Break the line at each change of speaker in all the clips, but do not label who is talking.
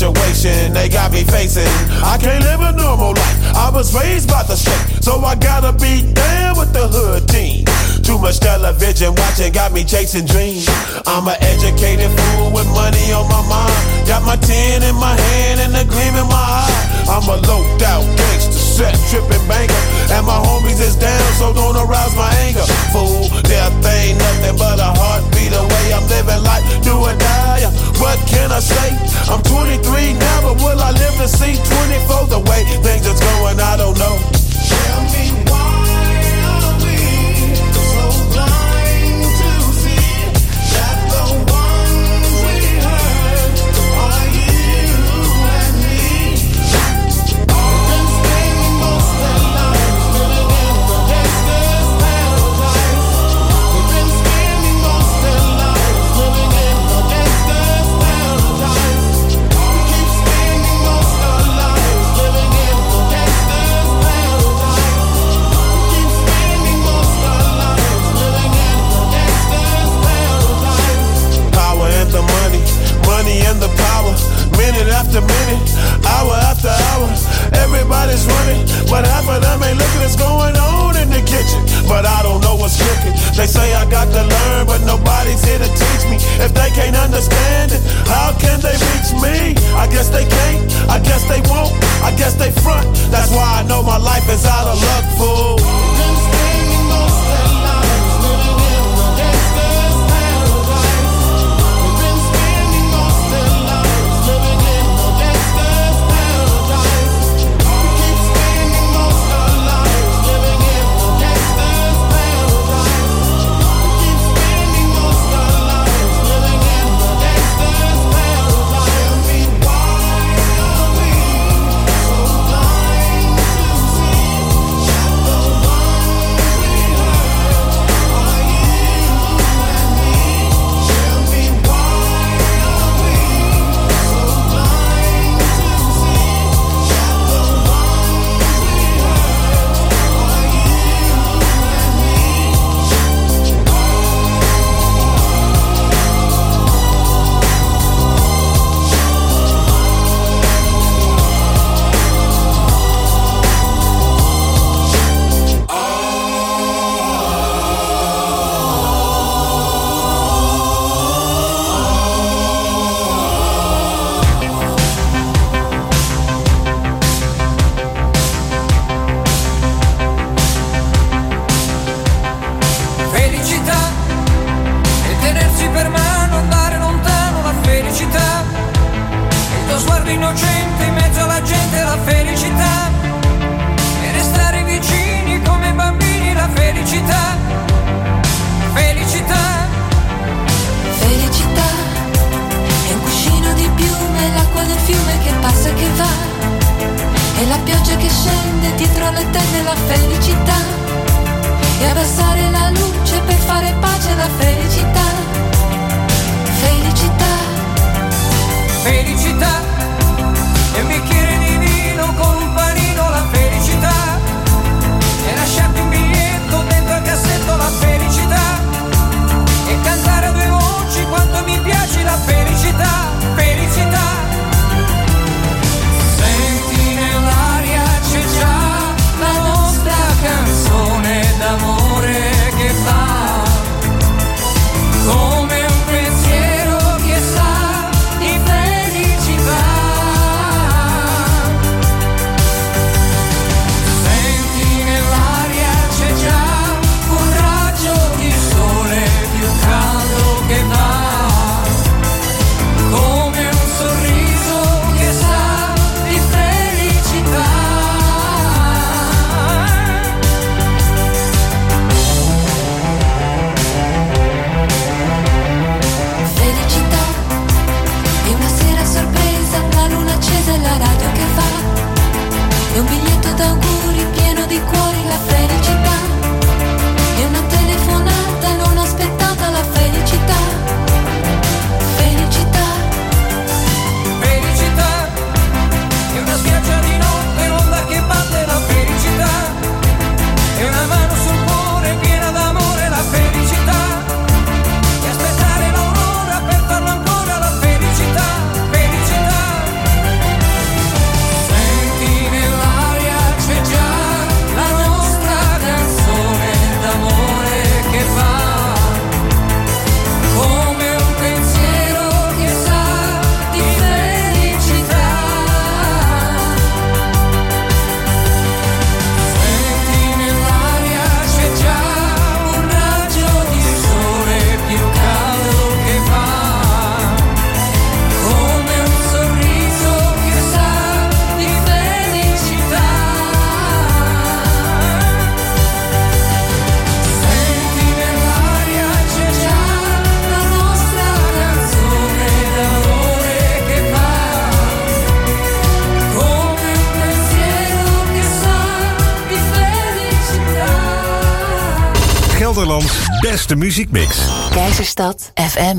situation they got me facing. I can't live a normal life, I was raised by the state, so I gotta be down with the hood team. Too much television watching got me chasing dreams. I'm an educated fool with money on my mind. Got my tin in my hand and a gleam in my eye. I'm a loped out gangster, set tripping banker, and my homies is down, so don't arouse my anger. Fool, death ain't nothing but a heartbeat away. I'm living life, do or die. What can I say? I'm 23 now, but will I live to see 24? The way things is going, I don't know. Tell me why are we so blind to see that the ones we hurt are you and me? We've been spending most of our lives living in the gangster's paradise. We've been spending most of our lives living in the gangster's paradise. We keep spending most of our lives living in the gangster's paradise. We keep spending most of our lives living in the gangster's paradise. Power and the money, money and the power. Minute after minute, hour after hour, everybody's running, but half of them ain't looking what's going on in the kitchen. But I don't know what's cooking. They say I got to learn, but nobody's here to teach me. If they can't understand it, how can they reach me? I guess they can't, I guess they won't, I guess they front. That's why I know my life is out of luck, fool. We've been spending most of our lives living in the gangster's paradise. We've been spending most of our lives living in the gangster's paradise. We keep spending most of our lives living in the gangster's paradise. We keep spending most of our lives living in the gangster's paradise. Tell me why are we so blind to see that the ones we hurt are you and me? Tell me why are we so blind to see that the ones we hurt are you and me?
Felicità e tenersi per mano, andare lontano, la felicità. Il tuo sguardo innocente in mezzo alla gente, la felicità. E restare vicini come bambini, la felicità. Felicità.
Felicità è un cuscino di piume, l'acqua del fiume che passa e che va, e la pioggia che scende dietro le tende, la felicità. E abbassare la luce per fare pace, la felicità. Felicità.
Felicità. E un bicchiere di vino con un panino, la felicità. E lasciarti un biglietto dentro al cassetto, la felicità. E cantare a due voci quanto mi piace, la felicità. Felicità. Senti nell'aria c'è già la nostra canzone d'amore che fa come un pensiero che sa di felicità. Senti nell'aria c'è già un raggio di sole più caldo che va
Gelderlands beste muziekmix.
Keizerstad FM.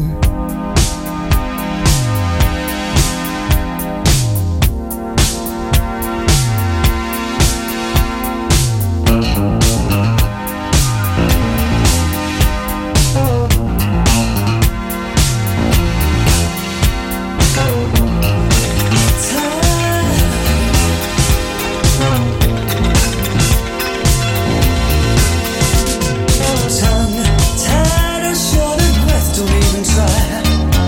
Tired of short breath, don't even try.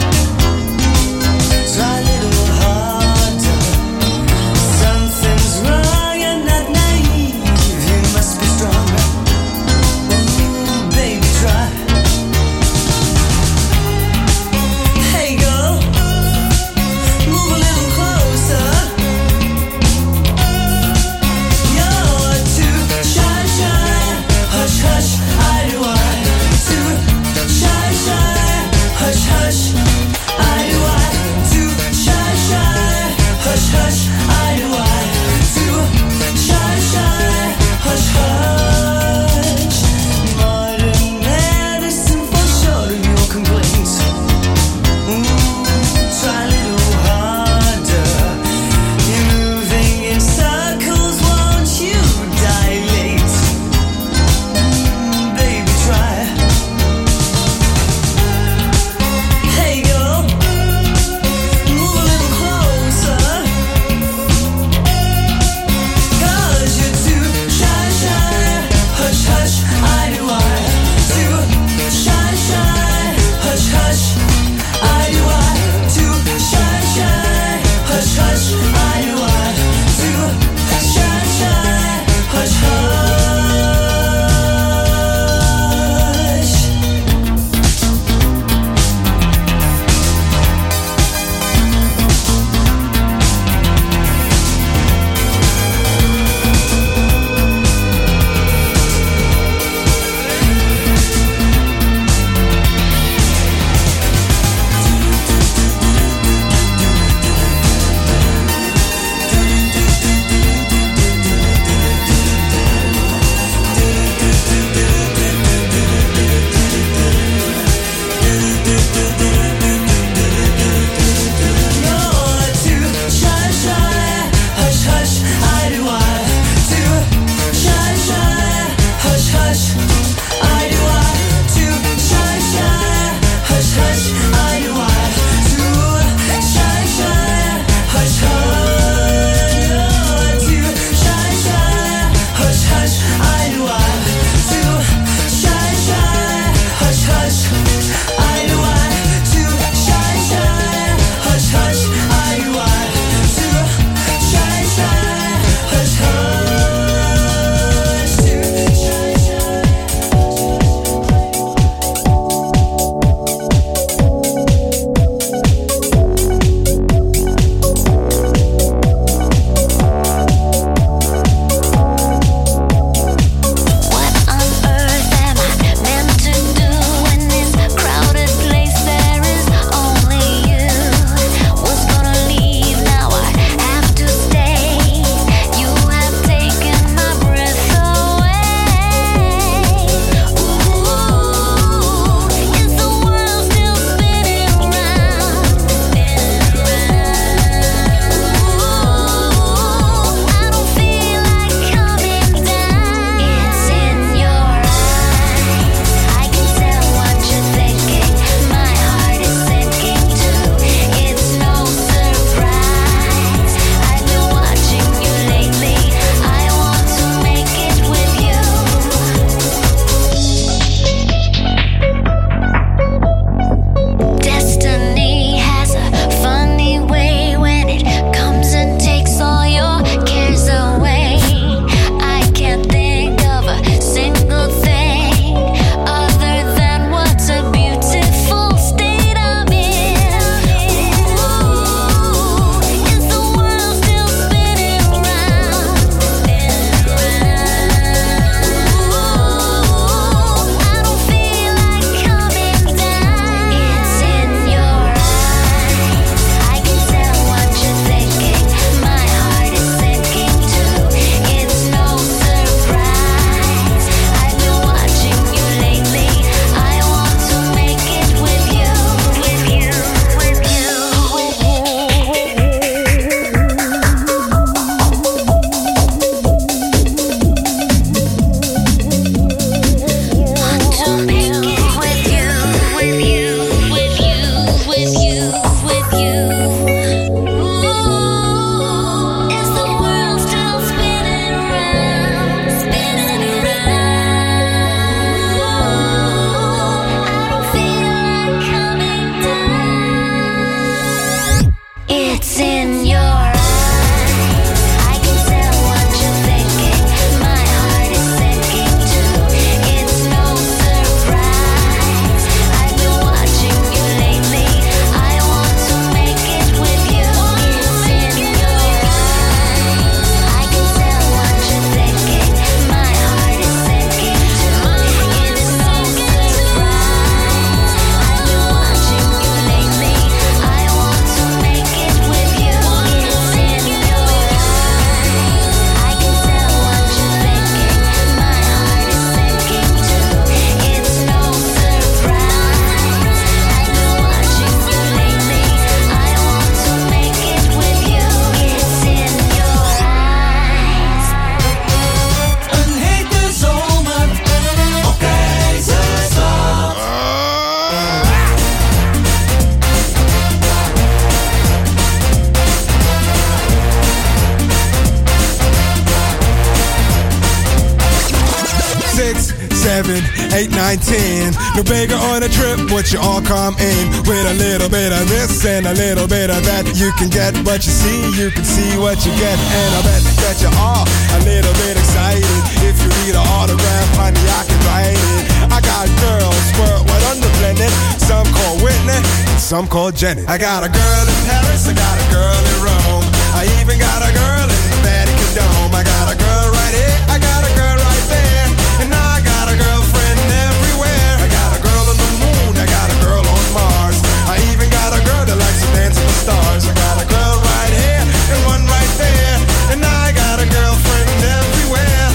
8, 9, 10. No bigger on a trip, but you all come in with a little bit of this and a little bit of that. You can get what you can see what you get. And I bet that you are a little bit excited. If you need an autograph, honey, I can write it. I got girls worldwide on the planet. Some call Whitney, some call Jenny. I got a girl in Paris, I got a girl in Rome. I even got a girl in the Vatican Dome. I got a girl right here, I got a girl right there. And I got a girlfriend everywhere. I got a girl on the moon, I got a girl on Mars. I even got a girl that likes to dance with the stars. I got a girl right here and one right there. And I got a girlfriend everywhere.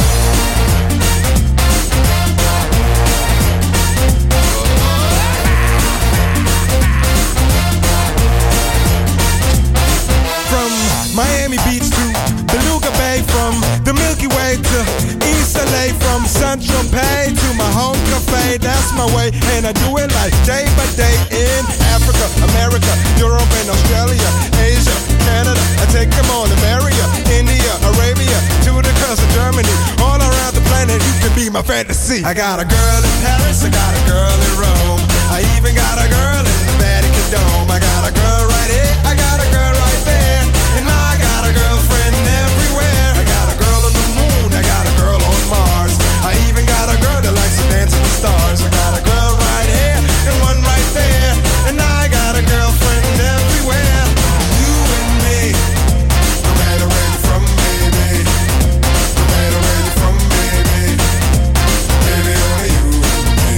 From Miami Beach to Beluga Bay, from the Milky Way to East LA, from Central Pay to my home cafe. That's my way, and I do it like day by day in Africa, America, Europe, and Australia, Asia, Canada. I take them all to America, India, Arabia, to the coast of Germany, all around the planet. You can be my fantasy. I got a girl in Paris, I got a girl in Rome. I even got a girl in the Vatican Dome. I got a girl right here, I got a girl right there. And I got a girlfriend everywhere. I got a girl on the moon, I got a girl on Mars. I even got a girl that likes to dance with the stars. I got a girl right here and one right there. And I got a girlfriend everywhere. You and me, no matter where you're from, baby. No matter where you're from, baby. Baby, only you and me.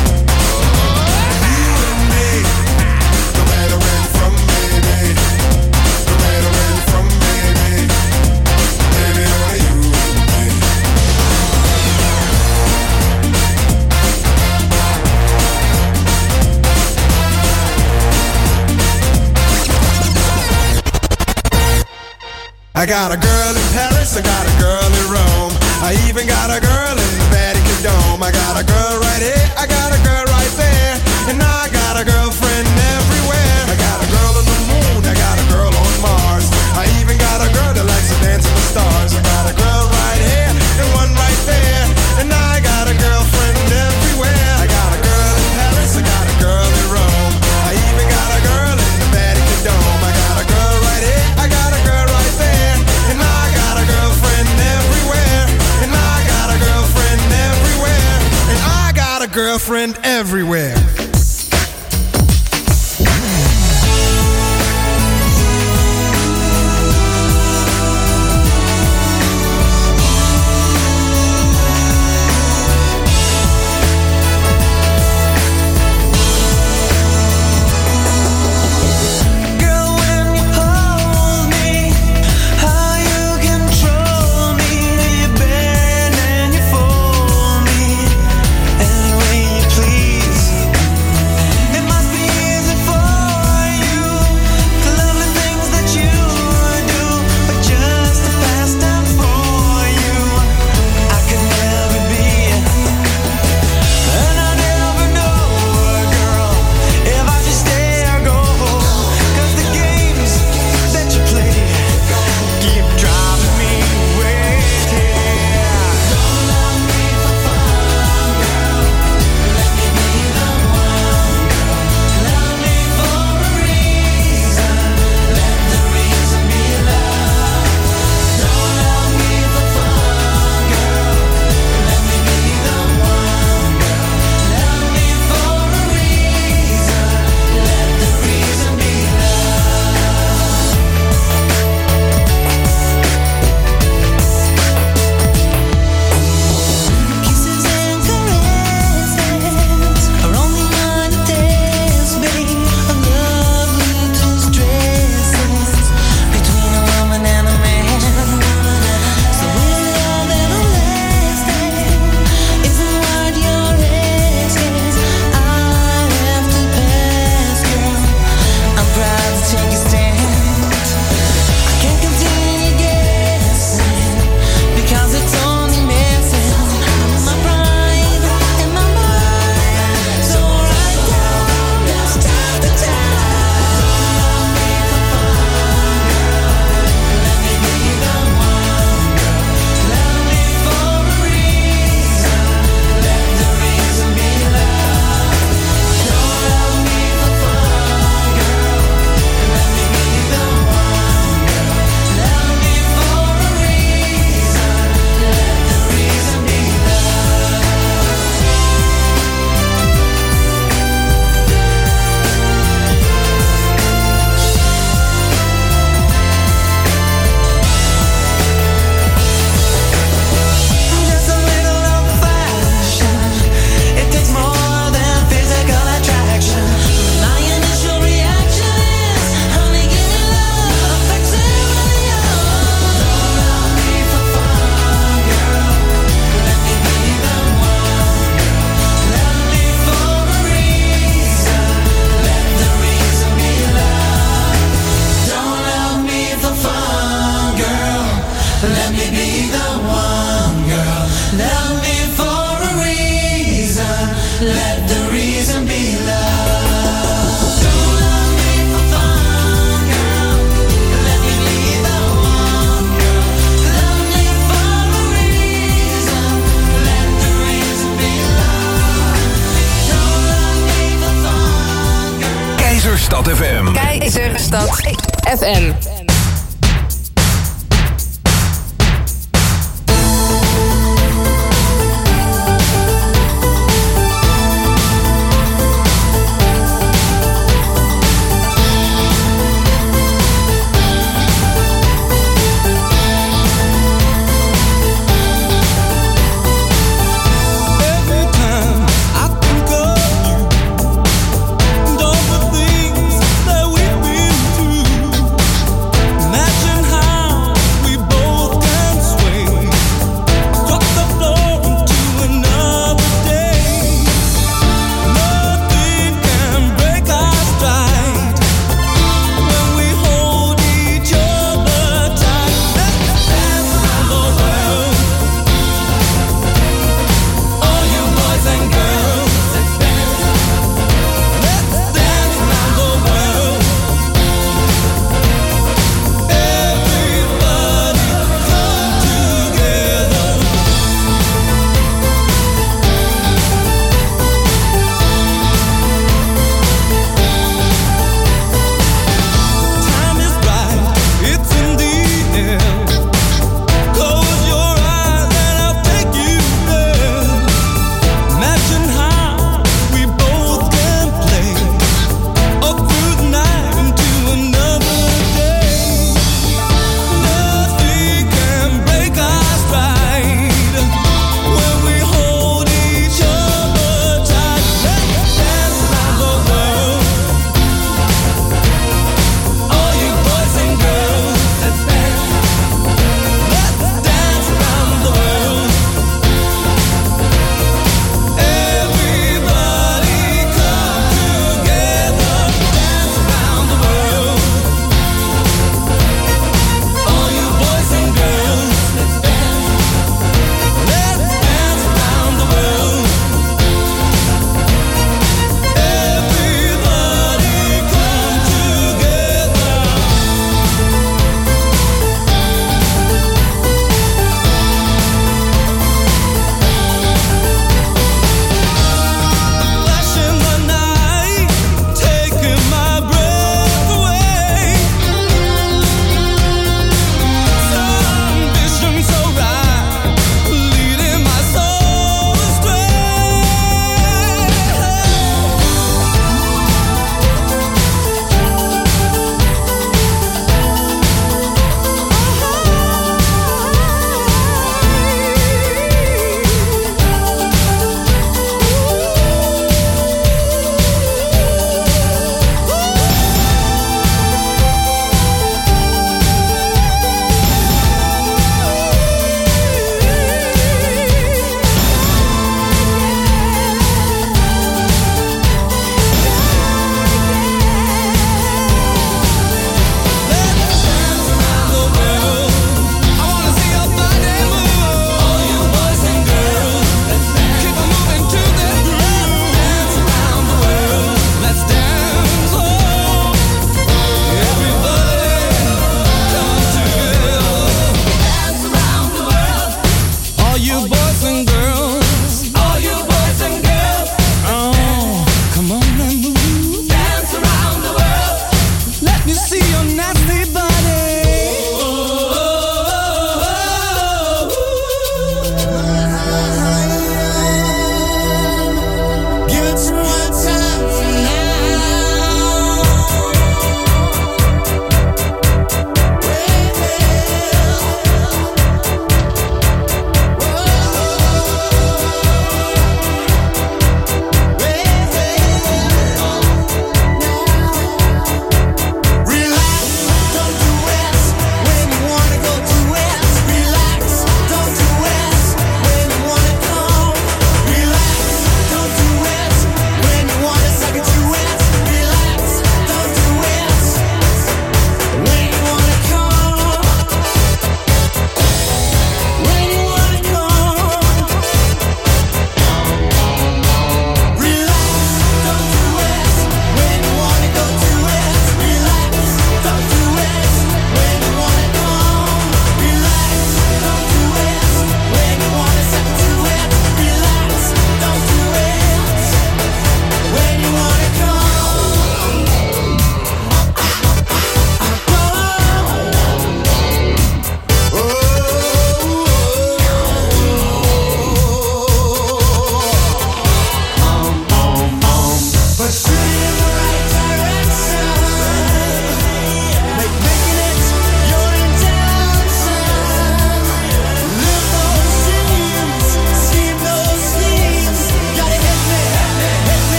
You and me, no matter where you're from, baby. No matter where you're from, baby. Baby, only you and me. I got a girl in Paris, I got a girl in Rome. I even got a girl in the Vatican Dome. I got a girl right here, I got a girl right there. And I got a girlfriend everywhere. I got a girl on the moon, I got a girl on Mars. I even got a girl that likes to dance with the stars. I got a girl right here and one right there. And I got a girlfriend everywhere. I got a girl in Paris, I got a girl in Rome. I even got a girl in the Vatican Dome. I got a girl right here, I got a girl right there. And I got a girlfriend everywhere. And I got a girlfriend everywhere. And I got a girlfriend everywhere.
Any way you please.
Stad FM.
Keizerstad FM.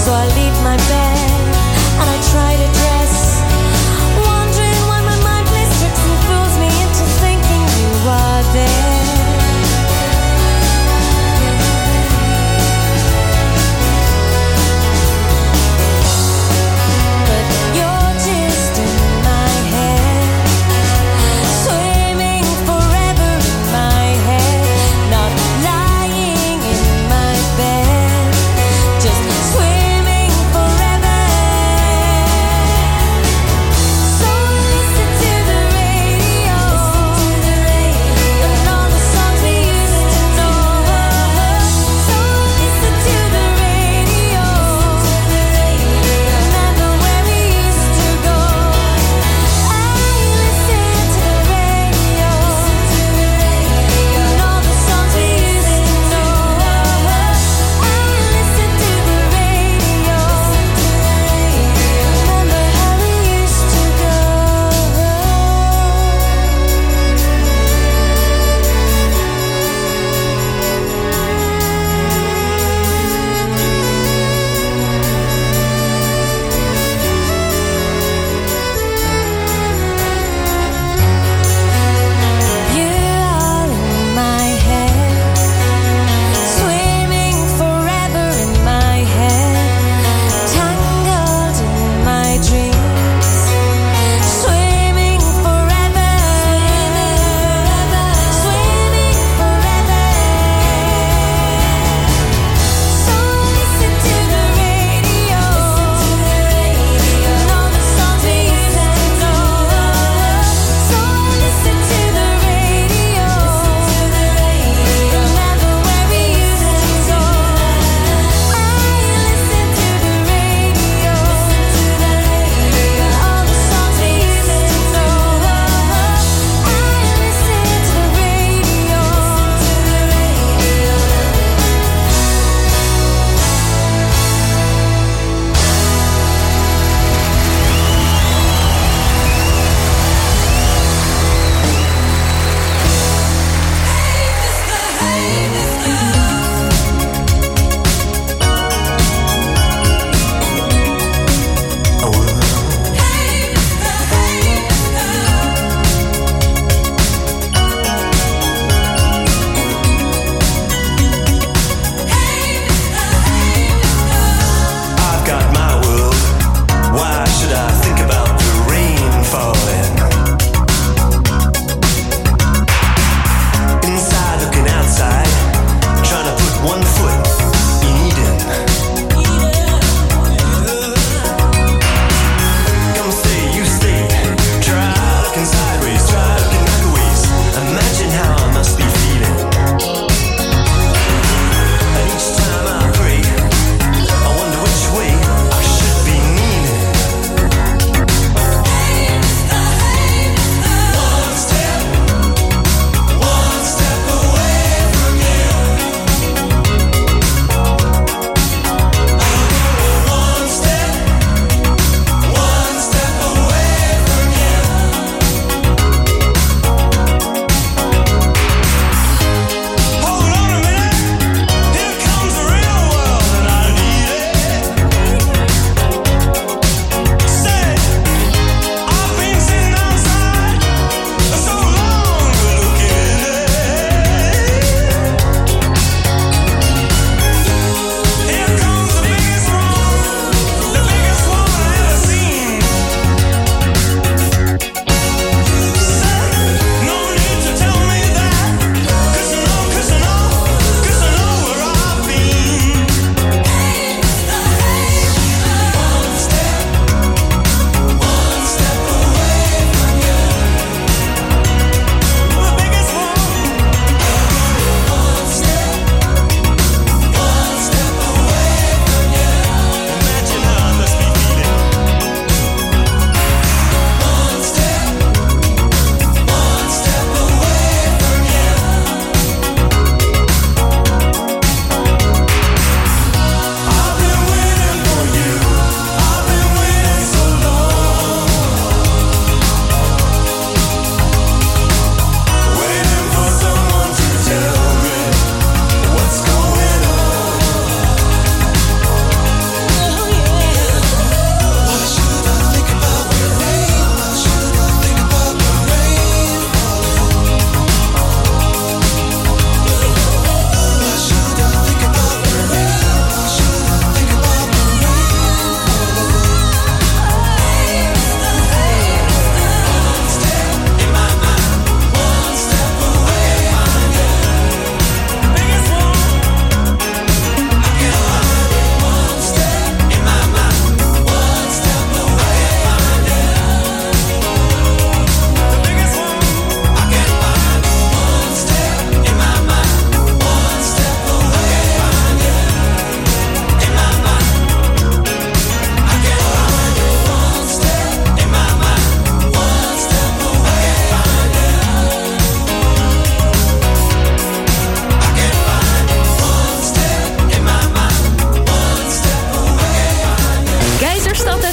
So I leave my bed and I try to dress, wondering why my mind plays tricks and fools me into thinking you are there. Forever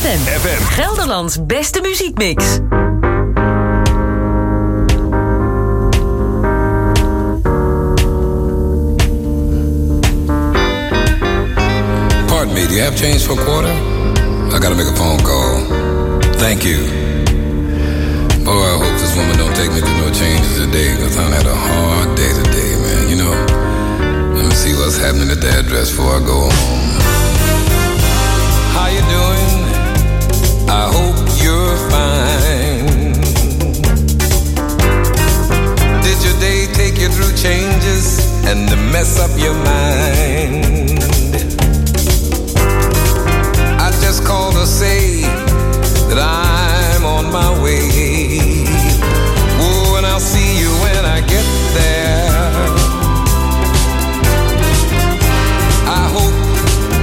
FM. Gelderlands beste muziekmix.
Pardon me, do you have change for a quarter? I gotta make a phone call. Thank you. Boy, I hope this woman don't take me through no changes today, because I've had a hard day today, man. You know, let me see what's happening at the address before I go home. How you doing? I hope you're fine. Did your day take you through changes and to mess up your mind? I just called to say that I'm on my way. Oh, and I'll see you when I get there. I hope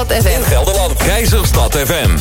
Keizerstad FM.
In Gelderland, Keizerstad FM.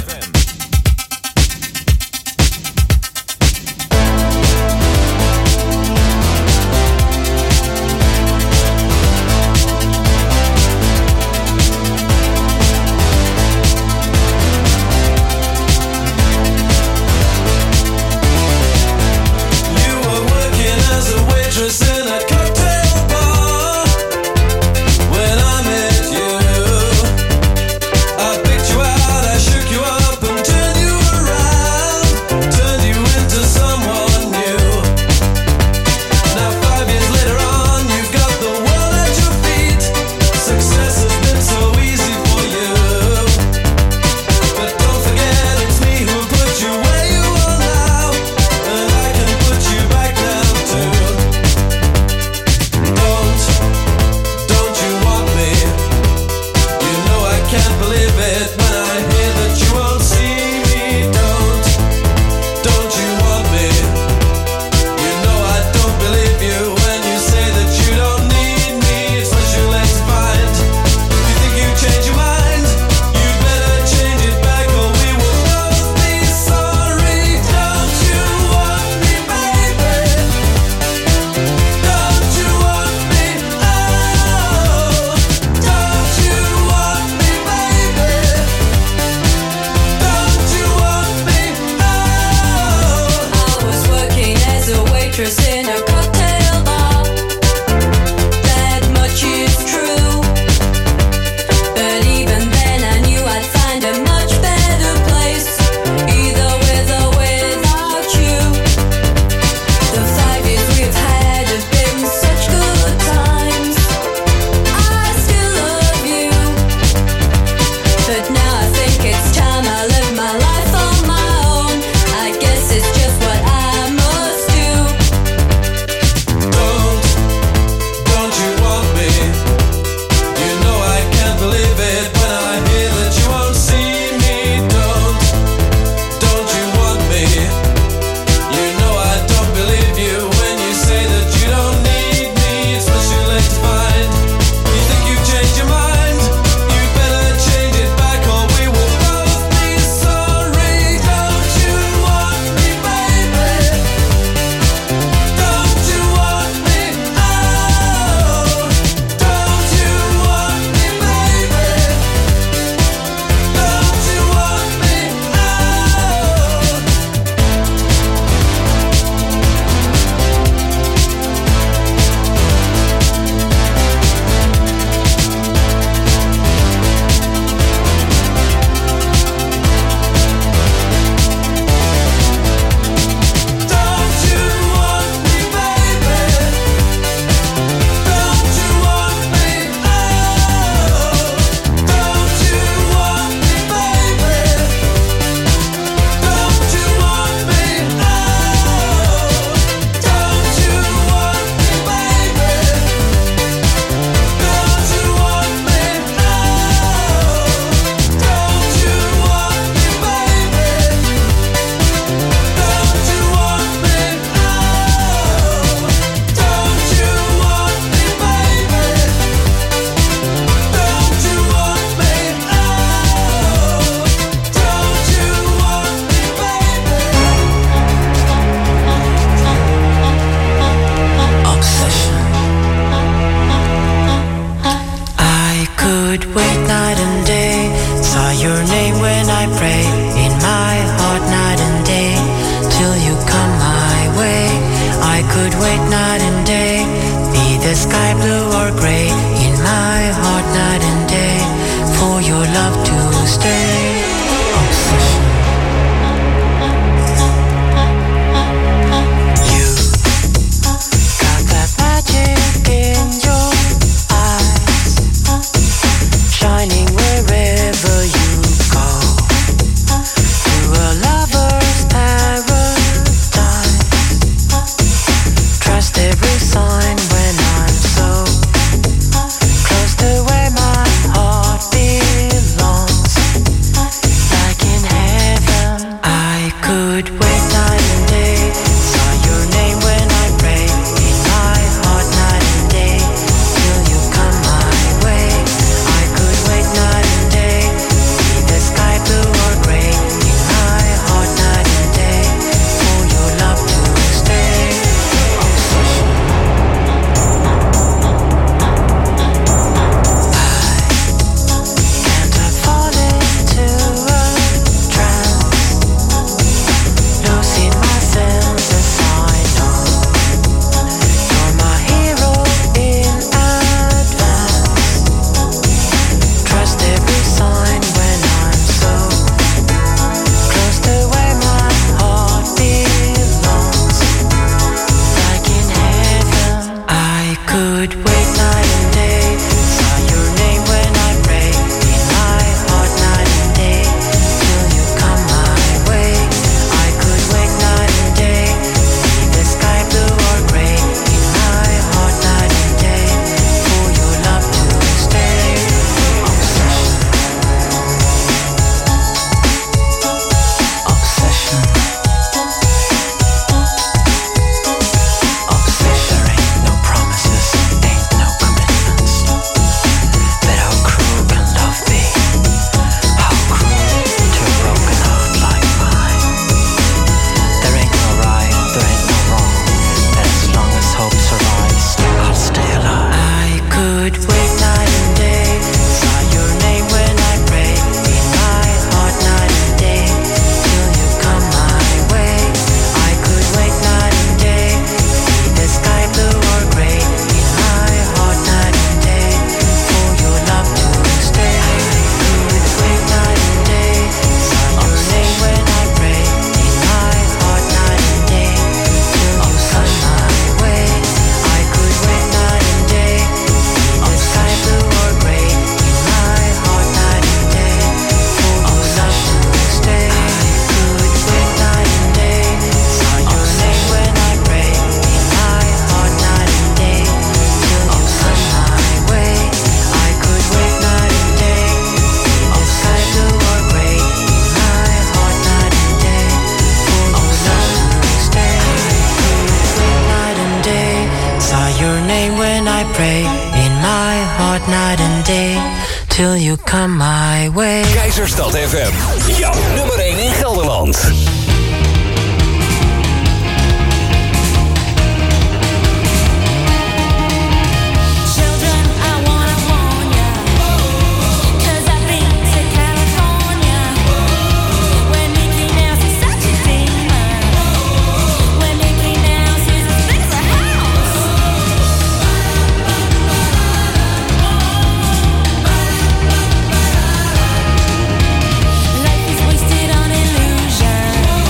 Trust every sign when I'm so
my heart night and day till you come my way.
Keizerstad FM, jouw nummer 1 in Gelderland.
Life is wasted on illusion.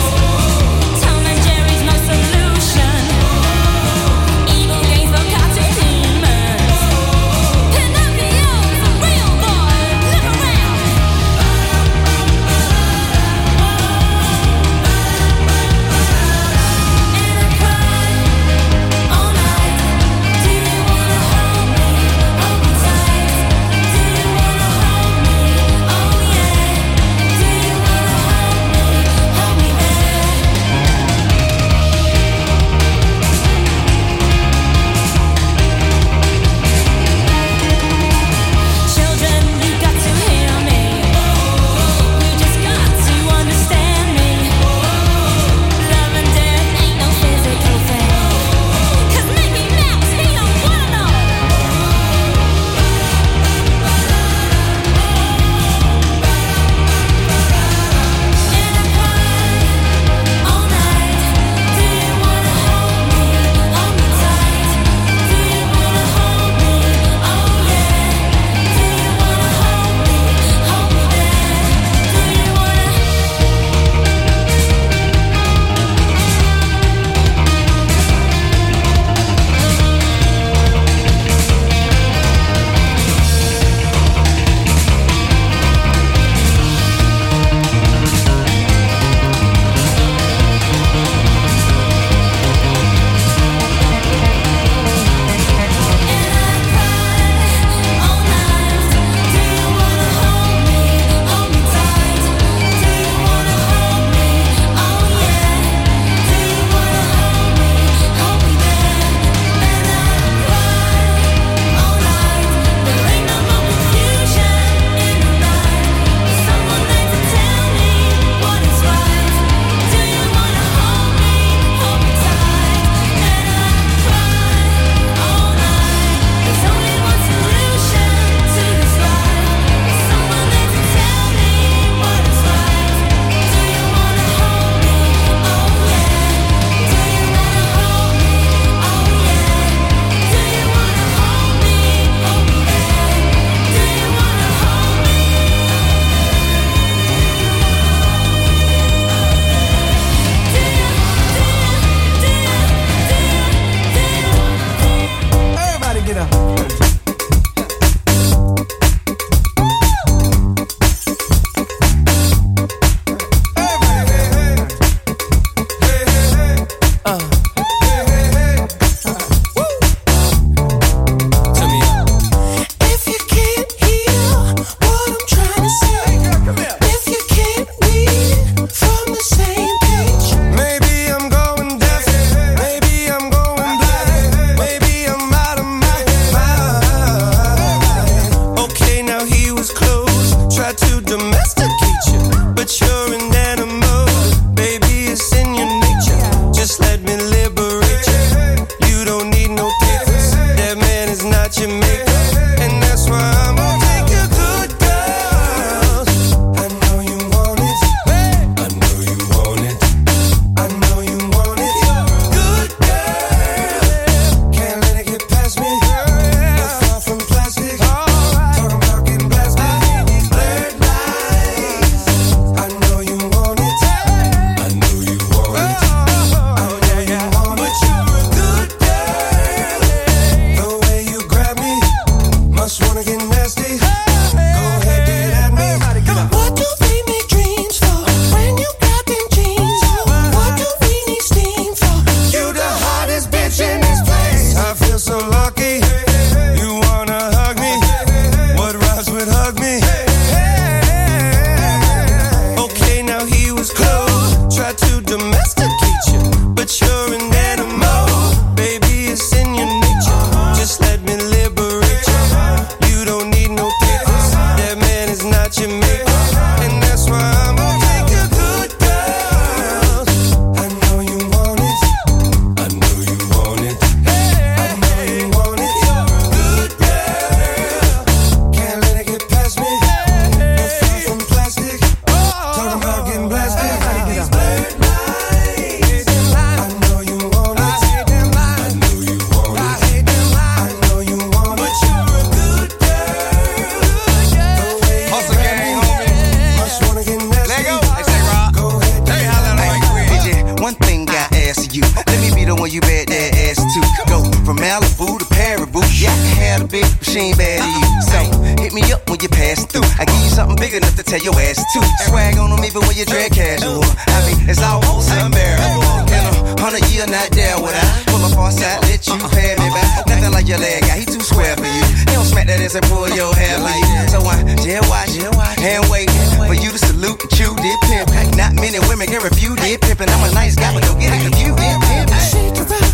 she ain't bad to you. So hit me up when you pass through. I give you something big enough to tell your ass to. Swag on them even when you dress casual. I mean, it's almost unbearable. In 100 years, not there would I pull up on side, let you pay me back. Nothing like your leg guy, he too square for you. He don't smack that ass and pull your hair like that. So I just watch and wait for you to salute and chew did pimp. Not many women can refuse did pimpin'. I'm a nice guy, but don't get it confused. Shake around.